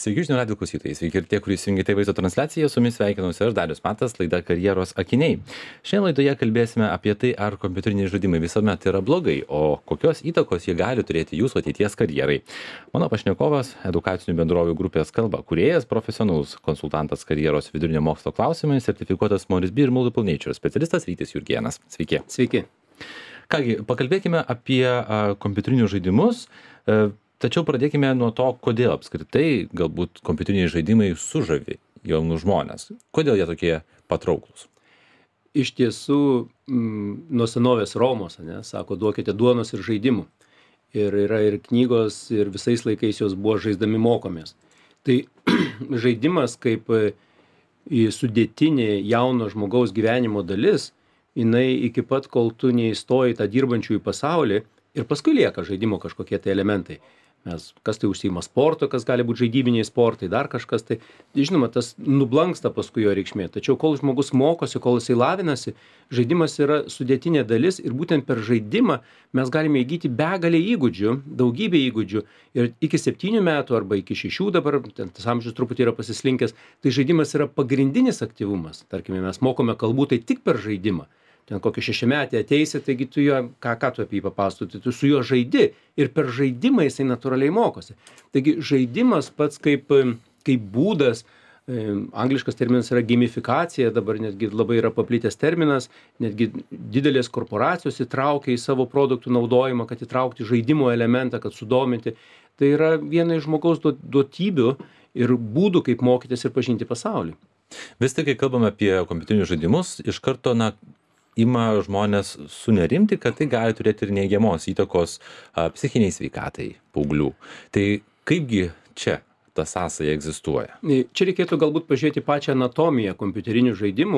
Sveiki, žinių radijo klausytojai. Sveiki ir tie, kurie įsijungėte vaizdo transliaciją. Su jumis sveikinuosi aš, Darius Matas, laida Karjeros akiniai. Šiandien laidoje kalbėsime apie tai, ar kompiuteriniai žaidimai visuomet yra blogai, o kokios įtakos jie gali turėti jūsų ateities karjerai. Mano pašnekovas, edukacinių bendrovių grupės Kalba kūrėjas, profesionalus konsultantas karjeros vidurinio mokslo klausimais, sertifikuotas Morris B ir Multiple Nature specialistas Rytis Jurgėnas. Sveiki. Sveiki. Kągi, pakalbėkime apie kompiuterinius žaidimus. Tačiau pradėkime nuo to, kodėl apskritai galbūt kompiuteriniai žaidimai sužavi jaunus žmones. Kodėl jie tokie patrauklūs? Iš tiesų, nuo senovės Romos, sako, duokite duonos ir žaidimų. Ir yra ir knygos, ir visais laikais jos buvo žaisdami mokomės. Tai žaidimas kaip sudėtinė jauno žmogaus gyvenimo dalis, jinai iki pat, kol tu neįstoji tą dirbančiųjų pasaulį, ir paskui lieka žaidimo kažkokie tai elementai. Kas tai užsiima sporto, kas gali būti žaidybiniai sportai, dar kažkas tai. Žinoma, tas nublanksta paskui jo reikšmė. Tačiau kol žmogus mokosi, kol jisai lavinasi, žaidimas yra sudėtinė dalis ir būtent per žaidimą mes galime įgyti begalę įgūdžių, daugybę įgūdžių. Ir iki 7 metų arba iki 6 dabar, tas amžius truputį yra pasislinkęs, tai žaidimas yra pagrindinis aktyvumas. Tarkime, mes mokome kalbų tai tik per žaidimą. Ten kokį 6-metį ateisi, taigi tu jo, ką tu apie jį papasakoti, tu su juo žaidi ir per žaidimą jisai natūraliai mokosi. Taigi žaidimas pats kaip būdas, angliškas terminas yra gamifikacija, dabar netgi labai yra paplitęs terminas, netgi didelės korporacijos įtraukia į savo produktų naudojimą, kad įtraukti žaidimo elementą, kad sudominti. Tai yra viena iš žmogaus duotybių ir būdų, kaip mokytis ir pažinti pasaulį. Vis tik, kai kalbame apie kompiuterinius žaidimus, iš karto, ima žmonės sunerimti, kad tai gali turėti ir neigiamos įtakos psichiniai sveikatai paauglių. Tai kaipgi čia ta sąsaja egzistuoja? Čia reikėtų galbūt pažiūrėti pačią anatomiją kompiuterinių žaidimų,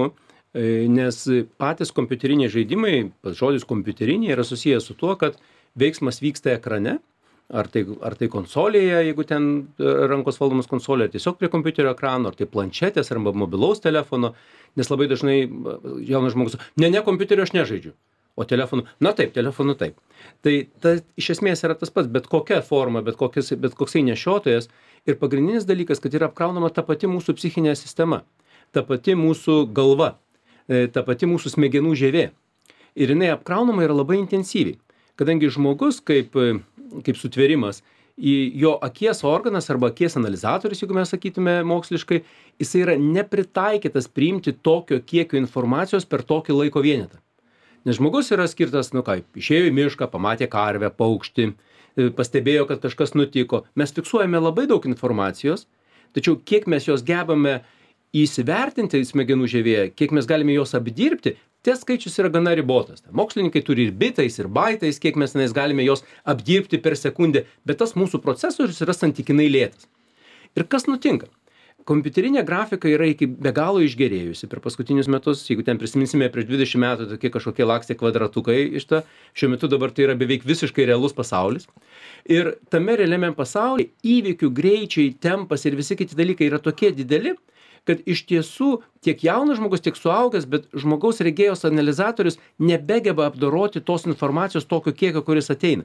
nes patys kompiuteriniai žaidimai, pats žodis kompiuteriniai, yra susijęs su tuo, kad veiksmas vyksta ekrane, ar tai konsolėje, jeigu ten rankos valdomas konsolė, ar tiesiog prie kompiuterio ekrano, ar tai planšetės, arba mobilaus telefono, nes labai dažnai jaunas žmogus, ne kompiuteriu aš nežaidžiu, o telefonu, taip, telefonu taip. Tai iš esmės yra tas pats, bet kokia forma, bet koksai nešiotojas, ir pagrindinis dalykas, kad yra apkraunama ta pati mūsų psichinė sistema, ta pati mūsų galva, ta pati mūsų smegenų žievė. Ir jinai apkraunama yra labai intensyviai, kadangi žmogus kaip sutvėrimas, jo akies organas arba akies analizatorius, jeigu mes sakytume moksliškai, jisai yra nepritaikytas priimti tokio kiekio informacijos per tokį laiko vienetą. Nes žmogus yra skirtas, išėjo į mišką, pamatė karvę, paukštį, pastebėjo, kad kažkas nutiko. Mes fiksuojame labai daug informacijos, tačiau kiek mes jos gebame įsivertinti smegenų žievėje, kiek mes galime jos apdirbti, tas skaičius yra gana ribotas. Mokslininkai turi ir bitais, ir baitais, kiek mes galime jos apdirbti per sekundę, bet tas mūsų procesorius yra santykinai lėtas. Ir kas nutinka? Kompiuterinė grafika yra iki be galo išgerėjusi per paskutinius metus. Jeigu ten prisiminsime prieš 20 metų tokie kažkokie lakstė kvadratukai šiuo metu dabar tai yra beveik visiškai realus pasaulis. Ir tame realiame pasaulyje įvykių greičiai, tempas ir visi kiti dalykai yra tokie dideli, kad iš tiesų tiek jaunas žmogus, tiek suaugęs, bet žmogaus regėjos analizatorius nebegeba apdoroti tos informacijos tokio kiekio, kuris ateina.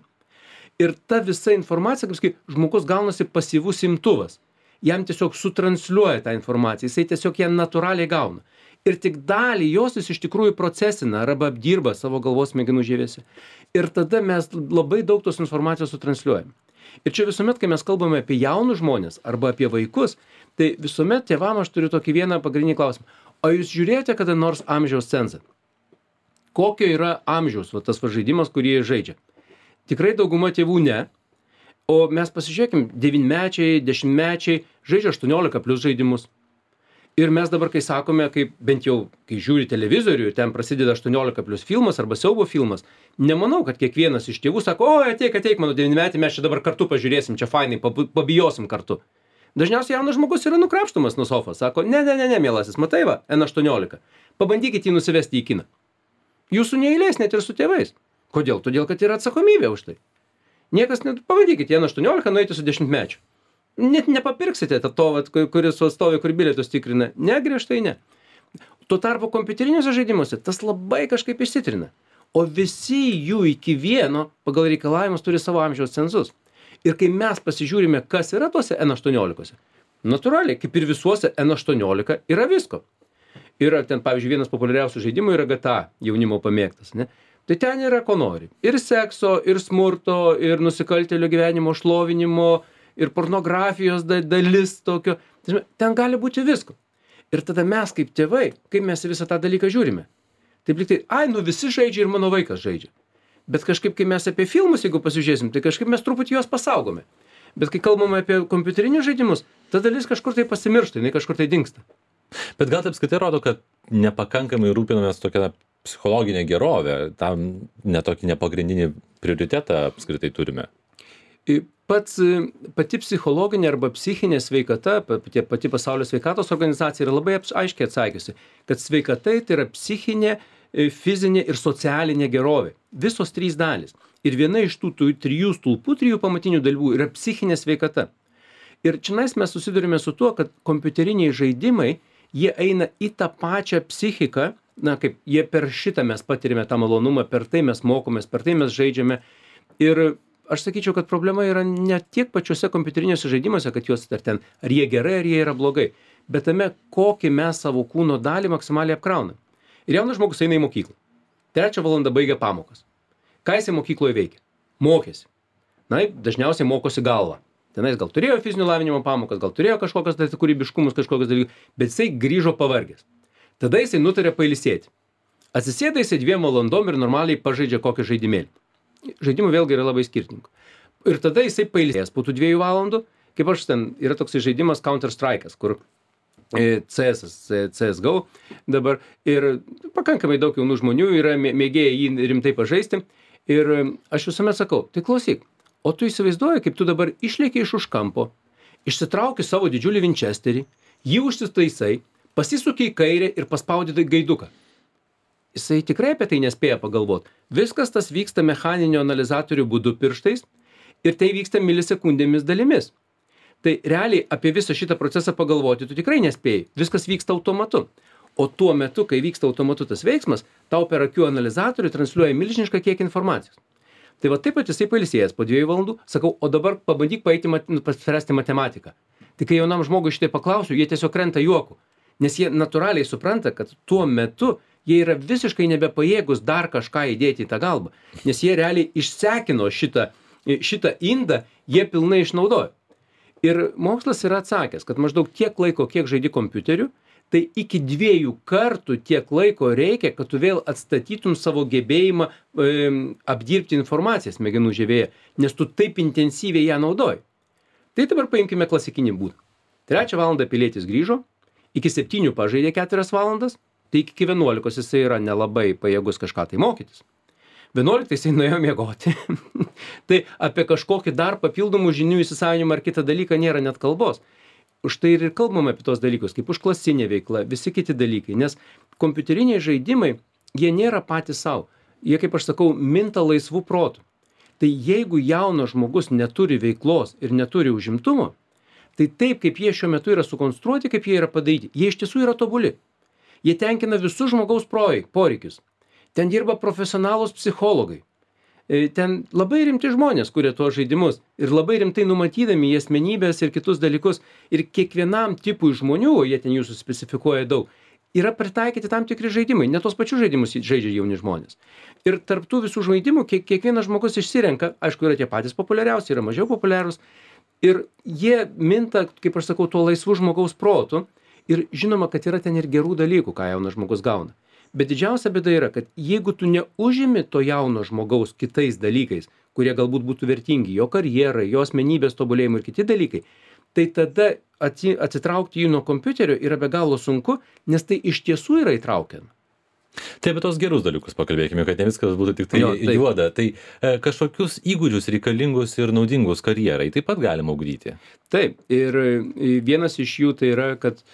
Ir ta visa informacija, kaip žmogus gaunasi pasyvus imtuvas. Jam tiesiog sutransliuoja tą informaciją, jisai tiesiog ją natūraliai gauna. Ir tik dalį jos jis iš tikrųjų procesina arba apdirba savo galvos smegenų žievėse. Ir tada mes labai daug tos informacijos sutransliuojam. Ir čia visuomet, kai mes kalbame apie jaunus žmonės arba apie vaikus, tai visuomet tėvam aš turiu tokį vieną pagrindinį klausimą. O jūs žiūrėjote kada nors amžiaus cenzą? Kokio yra amžiaus tas žaidimas, kurį jie žaidžia? Tikrai dauguma tėvų ne. O mes pasižiūrėkim, 9-mečiai, 10-mečiai žaidžia 18+ žaidimus. Ir mes dabar, kai sakome, bent jau, kai žiūri televizorių, ten prasideda 18+ filmas arba siaubo filmas, nemanau, kad kiekvienas iš tėvų sako, ateik, mano 9-metį, mes čia dabar kartu pažiūrėsim, čia fainai, pabijosim kartu. Dažniausiai jaunas žmogus yra nukrapštomas nuo sofos, sako, ne, mielasis, matai va, N18, pabandykit jį nusivesti į kiną. Jūsų neįleis net ir su tėvais. Kodėl? Todėl, kad yra atsakomybė už tai. Niekas pabandykit į N18 nueiti su 10-mečiu. Net nepapirksite to, kuris stovi, kur bilietus tikrina. Ne, griežtai ne. Tuo tarpu kompiuteriniuose žaidimuose tas labai kažkaip išsitrina. O visi jų iki vieno pagal reikalavimus turi savo amžiaus cenzus. Ir kai mes pasižiūrime, kas yra tuose N18, Natūraliai, kaip ir visuose N18 yra visko. Yra ten, pavyzdžiui, vienas populiariausių žaidimų yra GTA, jaunimo pamėgtas, ne? Tai ten yra ko nori. Ir sekso, ir smurto, ir nusikaltėlio gyvenimo šlovinimo, ir pornografijos dalis tokio. Ten gali būti visko. Ir tada mes kaip tėvai, kaip mes visą tą dalyką žiūrime. Taip lyg tai, visi žaidžia ir mano vaikas žaidžia. Bet kažkaip, kai mes apie filmus, jeigu pasižiūrėsim, tai kažkaip mes truputį juos pasaugome. Bet kai kalbame apie kompiuterinius žaidimus, ta dalis kažkur tai pasimiršta, jinai kažkur tai dingsta. Bet gal taip apskritai rodo, kad nepakankamai rūpinamės tokią psichologinę gerovę, tam netokį nepagrindinį prioritetą apskritai turime. Pati psichologinė arba psichinė sveikata, pati pasaulio sveikatos organizacija yra labai aiškiai atsakiusi, kad sveikata tai yra psichinė, fizinė ir socialinė gerovė. Visos trys dalys. Ir viena iš tų trijų stulpų, trijų pamatinių dalių yra psichinė sveikata. Ir čionais mes susidurime su tuo, kad kompiuteriniai žaidimai, jie eina į tą pačią psichiką, kaip jie per šitą mes patirime tą malonumą, per tai mes mokomės, per tai mes žaidžiame. Ir aš sakyčiau, kad problema yra ne tiek pačiuose kompiuteriniuose žaidimuose, kad juos ar jie gerai, ar jie yra blogai, bet tame, kokį mes savo kūno dalį maksimaliai apkraunam. Ir jaunas žmogus eina į mokyklą. 3 valandą baigia pamokas. Ką jisai mokykloje veikia? Mokėsi. Dažniausiai mokosi galvą. Tenais gal turėjo fizinio lavinimo pamokas, gal turėjo kažkokias kūrybiškumus, kažkokias dalykus, bet jisai grįžo pavargęs. Tada jisai nutarė pailsėti. Atsisėda jisai 2 valandom ir normaliai pažaidžia kokį žaidimėlį. Žaidimų vėlgi yra labai skirtingų. Ir tada jisai pailsės po tų 2 valandų, kaip aš ten, yra toks žaidimas Counter Strike'as, kur CSGO dabar ir pakankamai daug jaunų žmonių yra mėgėję jį rimtai pažaisti. Ir aš visuomet sakau, tai klausyk, o tu įsivaizduoji, kaip tu dabar išlėki iš už kampo, išsitrauki savo didžiulį Winchesterį, jį užsistaisai, pasisuki į kairę ir paspaudi gaiduką. Jisai tikrai apie tai nespėja pagalvoti. Viskas tas vyksta mechaninio analizatorių būdu pirštais ir tai vyksta milisekundėmis dalimis. Tai realiai apie visą šitą procesą pagalvoti tu tikrai nespėjai. Viskas vyksta automatu. O tuo metu, kai vyksta automatu tas veiksmas, tau per akių analizatorių transliuoja milžinišką kiekį informacijos. Tai va taip pat jisai pailsėjęs po 2 valandų, sakau, o dabar pabandyk paspręsti matematiką. Tai kai jaunam žmogui šitai paklausiu, jie tiesiog krenta juoku. Nes jie natūraliai supranta, kad tuo metu jie yra visiškai nebepajėgus dar kažką įdėti į tą galvą. Nes jie realiai išsekino šitą indą, jie pilnai išnaudojo. Ir mokslas yra atsakęs, kad maždaug tiek laiko, kiek žaidi kompiuteriu, tai iki 2 kartų tiek laiko reikia, kad tu vėl atstatytum savo gebėjimą apdirbti informaciją smegenų žievėje, nes tu taip intensyviai ją naudoji. Tai dabar paimkime klasikinį būdą. 3 valandą pilietis grįžo, iki 7 pažaidė 4 valandas, tai iki 11 jisai yra nelabai pajėgus kažką tai mokytis. 11 jisai nuėjo miegoti. Tai apie kažkokį dar papildomų žinių įsisavinimą ar kitą dalyką nėra net kalbos. Už tai ir kalbame apie tos dalykus, kaip užklasinė veikla, visi kiti dalykai. Nes kompiuteriniai žaidimai, jie nėra patys savo. Jie, kaip aš sakau, minta laisvų protų. Tai jeigu jaunas žmogus neturi veiklos ir neturi užimtumo, tai taip, kaip jie šiuo metu yra sukonstruoti, kaip jie yra padaryti, jie iš tiesų yra tobuli. Jie tenkina visus žmogaus poreikius. Ten dirba profesionalūs psichologai. Ten labai rimti žmonės kuria tuos žaidimus ir labai rimtai numatydami į asmenybės ir kitus dalykus. Ir kiekvienam tipui žmonių, jie ten jūsų specifikuoja daug, yra pritaikyti tam tikri žaidimai. Ne tos pačius žaidimus žaidžia jauni žmonės. Ir tarp tų visų žaidimų kiekvienas žmogus išsirenka, aišku, yra tie patys populiariausi, yra mažiau populiarūs. Ir jie minta, kaip aš sakau, tuo laisvu žmogaus protu. Ir žinoma, kad yra ten ir gerų dalykų, ką jaunas žmogus gauna. Bet didžiausia bėda yra, kad jeigu tu neužimi to jauno žmogaus kitais dalykais, kurie galbūt būtų vertingi, jo karjerai, jo asmenybės tobulėjimui ir kiti dalykai, tai tada atsitraukti jį nuo kompiuterio yra be galo sunku, nes tai iš tiesų yra įtraukiama. Tai apie tos gerus dalykus pakalbėkime, kad ne viskas būtų tik tai juoda. Tai kažkokius įgūdžius reikalingus ir naudingus karjerai taip pat galima ugdyti. Taip, ir vienas iš jų tai yra, kad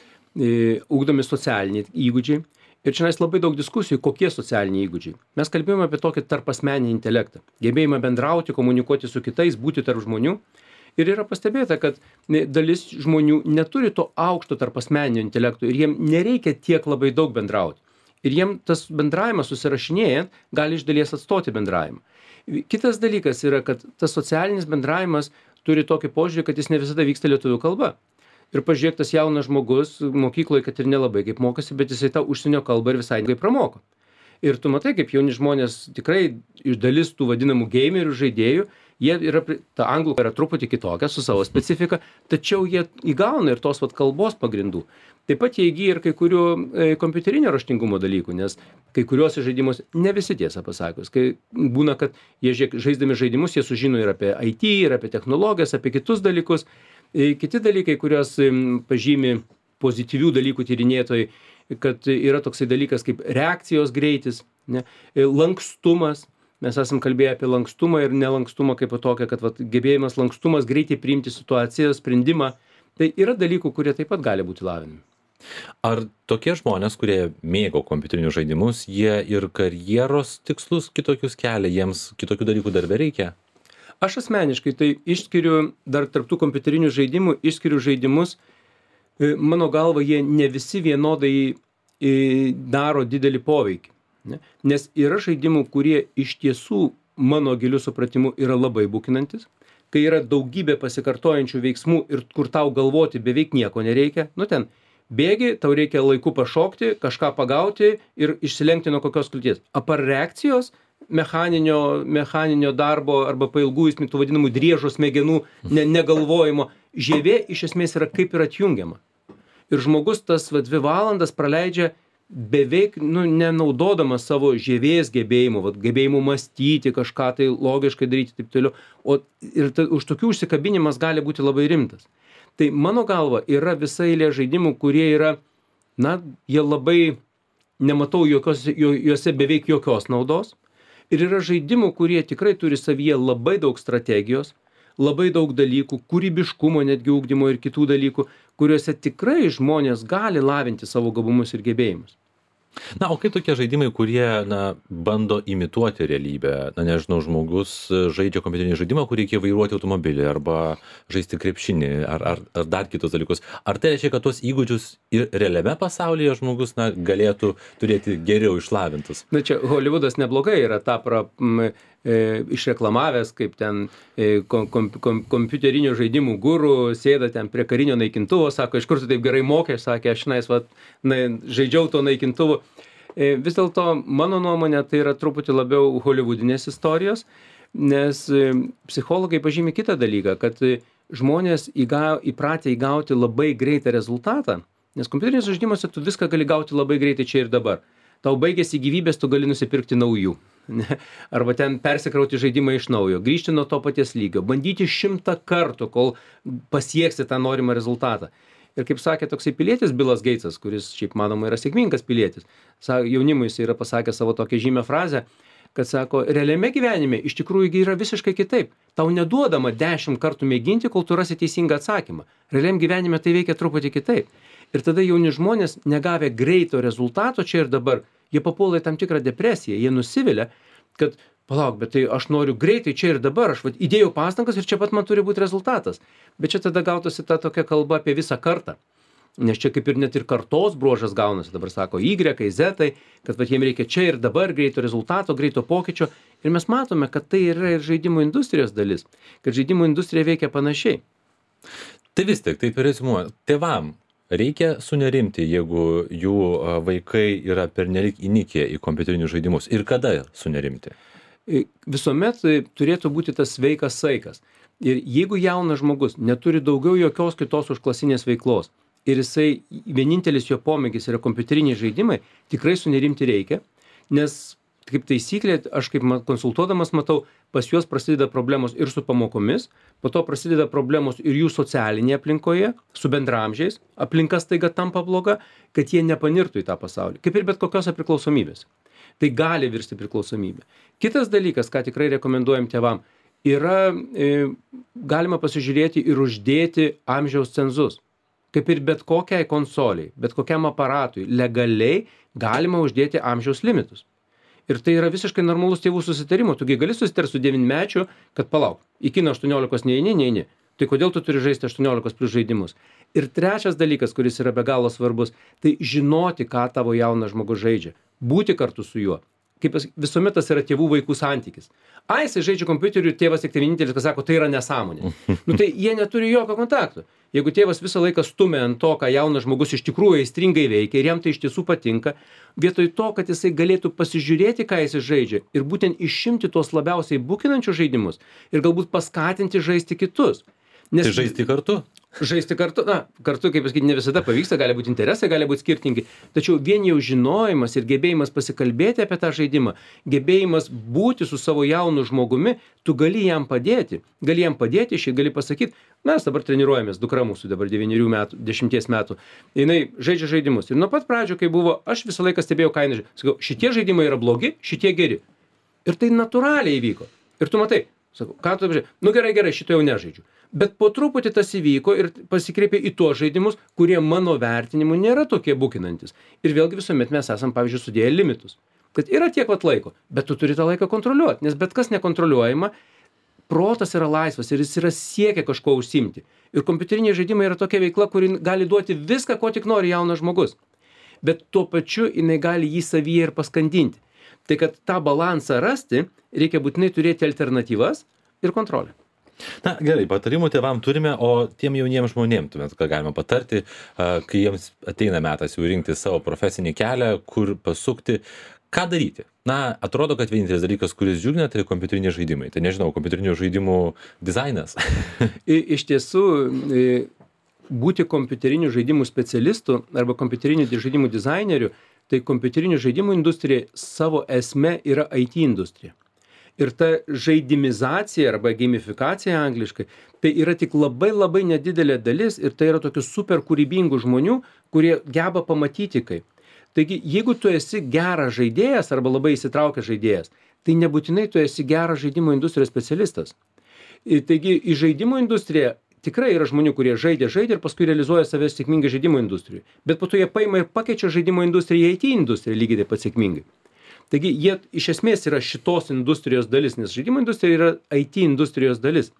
ugdomi socialiniai įgūdžiai. Ir čia labai daug diskusijų, kokie socialiniai įgūdžiai. Mes kalbėjome apie tokį tarpasmeninį intelektą, gebėjimą bendrauti, komunikuoti su kitais, būti tarp žmonių. Ir yra pastebėta, kad dalis žmonių neturi to aukšto tarpasmeninio intelekto ir jiem nereikia tiek labai daug bendrauti. Ir jiem tas bendravimas susirašinėjant gali iš dalies atstoti bendravimą. Kitas dalykas yra, kad tas socialinis bendravimas turi tokį požiūrį, kad jis ne visada vyksta lietuvių kalba. Ir pažiūrėk, tas jaunas žmogus mokykloje, kad ir nelabai kaip mokosi, bet jisai tą užsienio kalbą ir visai kaip pramoko. Ir tu matai, kaip jauni žmonės tikrai iš dalis tų vadinamų gamerių žaidėjų, jie yra, ta anglų yra truputį kitokia su savo specifika, tačiau jie įgauna ir tos vat kalbos pagrindų. Taip pat jie įgyja ir kai kurių kompiuterinio raštingumo dalykų, nes kai kuriuose žaidimuose, ne visi tiesą pasakius, kai būna, kad jie žaisdami žaidimus, jie sužino ir apie IT, ir apie technologijas, apie kitus dalykus. Kiti dalykai, kuriuos pažymi pozityvių dalykų tyrinėtojai, kad yra toksai dalykas kaip reakcijos greitis, ne, lankstumas. Mes esam kalbėję apie lankstumą ir nelankstumą kaip tokią, kad vat, gebėjimas lankstumas greitai priimti situaciją, sprendimą. Tai yra dalykų, kurie taip pat gali būti lavinami. Ar tokie žmonės, kurie mėgo kompiuterinius žaidimus, jie ir karjeros tikslus kitokius kelia, jiems kitokių dalykų darbe reikia? Aš asmeniškai tai išskiriu dar tarp tų kompiuterinių žaidimų, išskiriu žaidimus, mano galva, jie ne visi vienodai daro didelį poveikį. Ne? Nes yra žaidimų, kurie iš tiesų mano giliu supratimu yra labai bukinantis, kai yra daugybė pasikartojančių veiksmų ir kur tau galvoti beveik nieko nereikia, nu ten bėgi, tau reikia laiku pašokti, kažką pagauti ir išsilenkti nuo kokios kliūties. Apar reakcijos, mechaninio darbo arba pailgų tų vadinamų driežo smegenų negalvojimo, žievė iš esmės yra kaip ir atjungiama. Ir žmogus tas 2 valandas praleidžia beveik nenaudodamas savo žievės gebėjimų, gebėjimų mąstyti, kažką tai logiškai daryti taip toliau. Ir už tokių užsikabinimas gali būti labai rimtas. Tai mano galva yra visa eilė žaidimų, kurie yra, jie labai, nematau juose beveik jokios naudos. Ir yra žaidimų, kurie tikrai turi savyje labai daug strategijos, labai daug dalykų, kūrybiškumo, netgi ugdymo ir kitų dalykų, kuriuose tikrai žmonės gali lavinti savo gabumus ir gebėjimus. O kaip tokie žaidimai, kurie bando imituoti realybę? Nežinau, žmogus žaidžia kompiuterinį žaidimą, kur reikia vairuoti automobilį arba žaisti krepšinį ar dar kitus dalykus. Ar tai reiškia, kad tuos įgūdžius ir realiame pasaulyje žmogus galėtų turėti geriau išlavintus? Čia Hollywoodas neblogai yra tą išreklamavęs, kaip ten kompiuterinių žaidimų guru sėda ten prie karinio naikintuvo, sako, iš kur tu taip gerai mokė, sakė, aš žaidžiau to naikintuvu. Vis dėlto, mano nuomonė, tai yra truputį labiau hollywoodinės istorijos, nes psichologai pažymi kitą dalyką, kad žmonės įpratę įgauti labai greitą rezultatą, nes kompiuteriniuose žaidimuose tu viską gali gauti labai greitai čia ir dabar. Tau baigėsi gyvybės, tu gali nusipirkti naujų. Arba ten persikrauti žaidimą iš naujo, grįžti nuo to paties lygio, bandyti 100 kartų, kol pasieksi tą norimą rezultatą. Ir kaip sakė toksai pilietis Bilas Geitsas, kuris šiaip manoma yra sėkmingas pilietis, jaunimui jis yra pasakęs savo tokią žymę frazę, kad sako, realiame gyvenime iš tikrųjų yra visiškai kitaip. Tau neduodama 10 kartų mėginti, kol tu rasi teisingą atsakymą. Realiam gyvenime tai veikia truputį kitaip. Ir tada jauni žmonės, negavę greito rezultato čia ir dabar, jie papuola į tam tikrą depresiją, jie nusivilia, kad palauk, bet tai aš noriu greitai čia ir dabar, aš įdėjau pastangas ir čia pat man turi būti rezultatas. Bet čia tada gautųsi ta tokia kalba apie visą kartą. Nes čia kaip ir net ir kartos bruožas gaunasi, dabar sako Y, Z, kad jiems reikia čia ir dabar greito rezultato, greito pokyčio. Ir mes matome, kad tai yra ir žaidimų industrijos dalis, kad žaidimų industrija veikia panašiai. Tai vis tik, taip ir rezimuoju, tėvam reikia sunerimti, jeigu jų vaikai yra pernelyg įnikę į kompiuterinius žaidimus. Ir kada sunerimti? Visuomet turėtų būti tas sveikas saikas. Ir jeigu jaunas žmogus neturi daugiau jokios kitos užklasinės veiklos ir jisai vienintelis jo pomėgis yra kompiuteriniai žaidimai, tikrai sunerimti reikia, nes kaip taisyklė, aš kaip konsultuodamas matau, pas juos prasideda problemos ir su pamokomis, po to prasideda problemos ir jų socialinėje aplinkoje, su bendramžiais, aplinka staiga tampa bloga, kad jie nepanirtų į tą pasaulį, kaip ir bet kokiose priklausomybėse. Tai gali virsti priklausomybė. Kitas dalykas, ką tikrai rekomenduojam tėvam, yra galima pasižiūrėti ir uždėti amžiaus cenzus. Kaip ir bet kokiai konsoliai, bet kokiam aparatui, legaliai galima uždėti amžiaus limitus. Ir tai yra visiškai normalus tėvų susitarimo. Tugi gali susitarti su 9-mečiu, kad palauk, iki 18 neini. Tai kodėl tu turi žaisti 18+ žaidimus? Ir trečias dalykas, kuris yra be galo svarbus, tai žinoti, ką tavo jaunas žmogus žaidžia. Būti kartu su juo. Kaip visuomet tas yra tėvų vaikų santykis. Jisai žaidžia kompiuteriu ir tėvas tik tai vienintelis, kas sako, tai yra nesąmonė. Tai jie neturi jokio kontakto. Jeigu tėvas visą laiką stumia ant to, ką jaunas žmogus iš tikrųjų aistringai veikia ir jam tai iš tiesų patinka, vietoj to, kad jisai galėtų pasižiūrėti, ką jis žaidžia ir būtent išimti tuos labiausiai bukinančius žaidimus ir galbūt paskatinti žaisti kitus. Tai žaisti kartu? Žaisti kartu, kartu, kaip pasakyti, ne visada pavyksta, gali būti interesai, gali būti skirtingi. Tačiau vien jau žinojimas ir gebėjimas pasikalbėti apie tą žaidimą, gebėjimas būti su savo jaunu žmogumi, tu gali jam padėti. Gali jam padėti, gali pasakyti, mes dabar treniruojamės, dukra mūsų dabar 9 metų, 10 metų. Jinai žaidžia žaidimus. Ir nuo pat pradžio, kai buvo, aš visą laiką stebėjau kainą. Sakau, šitie žaidimai yra blogi, šitie geri. Ir tai natūraliai įvyko. Ir tu matai, sakau, ką tu žaidži? Nu gerai, šito jau nežaidžiu. Bet po truputį tas įvyko ir pasikreipė į tuos žaidimus, kurie mano vertinimu nėra tokie bukinantis. Ir vėlgi visuomet mes esam, pavyzdžiui, sudėję limitus. Kad yra tiek vat laiko, bet tu turi tą laiką kontroliuoti, nes bet kas nekontroliuojama, protas yra laisvas ir jis yra siekia kažko užsiimti. Ir kompiuteriniai žaidimai yra tokia veikla, kuri gali duoti viską, ko tik nori jaunas žmogus. Bet tuo pačiu jinai gali jį savyje ir paskandinti. Tai kad tą balansą rasti, reikia būtinai turėti alternatyvas ir kontrolę. Na gerai, patarimų tėvam turime, o tiem jauniems žmonėms, tuomet, ką galima patarti, kai jiems ateina metas jau rinkti savo profesinį kelią, kur pasukti, ką daryti? Na, atrodo, kad vienintelis dalykas, kuris džiugina, tai kompiuteriniai žaidimai. Tai nežinau, kompiuterinių žaidimų dizainas. Iš tiesų, būti kompiuterinių žaidimų specialistu arba kompiuterinių žaidimų dizaineriu, tai kompiuterinių žaidimų industrija savo esme yra IT industrija. Ir ta žaidimizacija arba gamifikacija angliškai, tai yra tik labai nedidelė dalis ir tai yra tokių super kūrybingų žmonių, kurie geba pamatyti kaip. Taigi, jeigu tu esi geras žaidėjas arba labai įsitraukęs žaidėjas, tai nebūtinai tu esi geras žaidimų industrijos specialistas. Taigi, į žaidimų industriją tikrai yra žmonių, kurie žaidė ir paskui realizuoja save sėkmingai žaidimų industrijai. Bet po to jie paima ir pakeičia žaidimų industriją į IT industriją lygiai taip pat sėkmingai. Taigi jie iš esmės yra šitos industrijos dalis, nes žaidimų industrija yra IT industrijos dalis.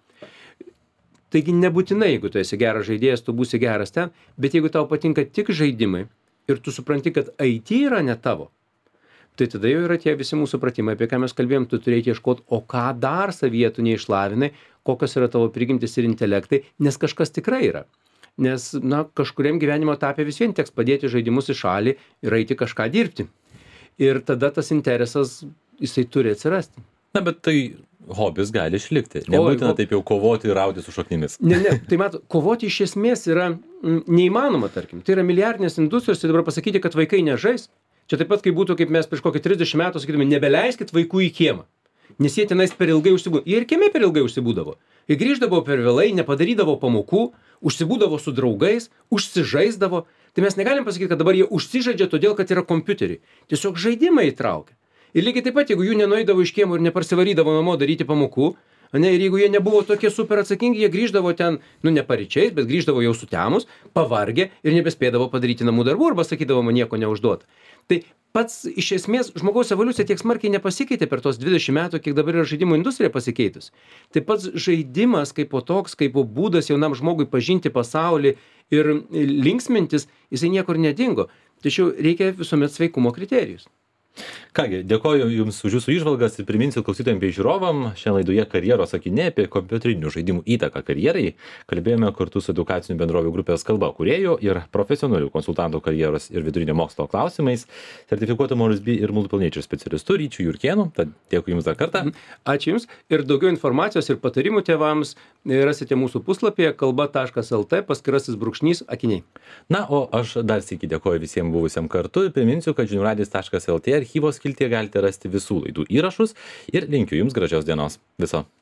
Taigi nebūtinai, jeigu tu esi geras žaidėjas, tu būsi geras ten, bet jeigu tau patinka tik žaidimai ir tu supranti, kad IT yra ne tavo, tai tada jau yra tie visi mūsų pratimai, apie ką mes kalbėjom, tu turėti ieškoti, o ką dar savyje tu neišlavinai, kokios yra tavo prigimtis ir intelektai, nes kažkas tikrai yra. Nes, kažkuriam gyvenimo etape vis vien teks padėti žaidimus į šalį ir eiti kažką dirbti. Ir tada tas interesas, jisai turi atsirasti. Na, bet tai hobis gali išlikti. Nebūtina taip jau kovoti ir rauti su šaknimis. Ne, tai mato, kovoti iš esmės yra neįmanoma, tarkim. Tai yra milijardinės industrijos, tai dabar pasakyti, kad vaikai nežais. Čia taip pat, kaip būtų, kaip mes prieš kokį 30 metų sakytume, nebeleiskit vaikų į kiemą. Nes jie tenais per ilgai užsibūdavo. Jie ir kieme per ilgai užsibūdavo. Jie grįždavo per vėlai, nepadarydavo pamokų, užsibūdavo su draugais, užsižaisdavo. Tai mes negalim pasakyti, kad dabar jie užsižaidžia todėl, kad yra kompiuteriai. Tiesiog žaidimai įtraukia. Ir lygiai taip pat, jeigu jų nenueidavo iš kiemo ir neparsivarydavo namo daryti pamokų, ir jeigu jie nebuvo tokie super atsakingi, jie grįždavo ten, ne paryčiais, bet grįždavo jau sutemus, pavargę ir nebespėdavo padaryti namų darbų arba sakydavo, man nieko neužduot. Tai pats iš esmės žmogaus evoliucija tiek smarkiai nepasikeitė per tos 20 metų, kiek dabar yra žaidimų industrija pasikeitus. Tai pats žaidimas kaip toks, kaip būdas jaunam žmogui pažinti pasaulį ir linksmintis, jisai niekur nedingo. Tačiau reikia visuomet sveikumo kriterijus. Kągi, dėkoju Jums už Jūsų įžvalgas ir priminsiu klausytojams bei žiūrovam, šiandien laidoje Karjeros akiniai apie kompiuterinių žaidimų įtaką karjerai. Kalbėjome kartu su edukacinių bendrovių grupės Kalba kūrėju ir profesionalių konsultantų karjeros ir vidurinio mokslo klausimais, sertifikuotu MORSB ir Multiple Nature specialistu Ryčiu Jurkėnu. Tad dėkui Jums dar kartą. Ačiū Jums ir daugiau informacijos ir patarimų tėvams rasite mūsų puslapyje kalba.lt /akiniai. Na, o aš dar sykį dėkoju visiems buvusiam kartu ir priminsiu, kad žiniųradijas.lt archyvos skiltyje galite rasti visų laidų įrašus ir linkiu Jums gražios dienos. Viso.